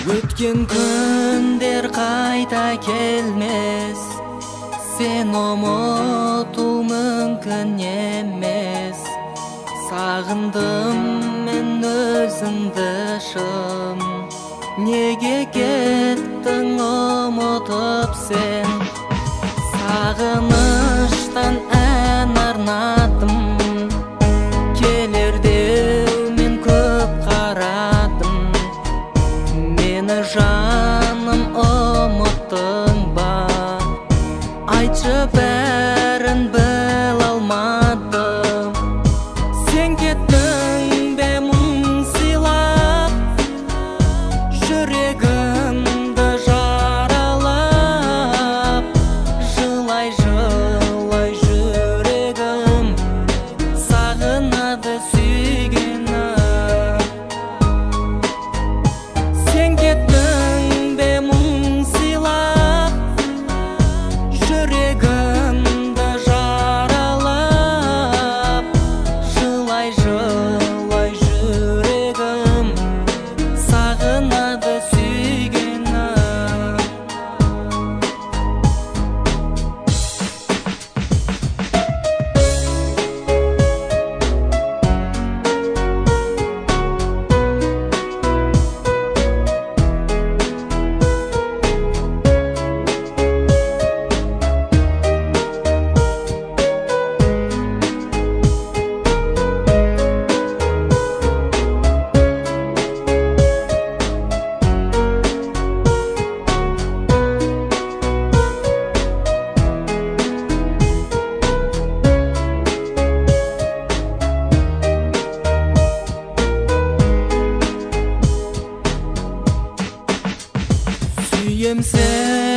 Өткен күндер қайта келмес, сен ұмыту мүмкін емес. Сағындым мен өзіңді шын, неге кеттің ұмытып сен? Сағыныштан ән арнадым, келер деумен көп қарадым. Мені жаным ұмыттың ба? Айтшы, бәрін біл алмадым. Сен кеттің бе мұң сыйлап, жүрегімді жаралап. Жылай жылай жүрегім, сағынады сүйгенім. Сен кеттің бе мұң сыйлап, жүрегімді жаралап. Жылай жылай жүрегім, сағынады сүйгенім. Сүйем сен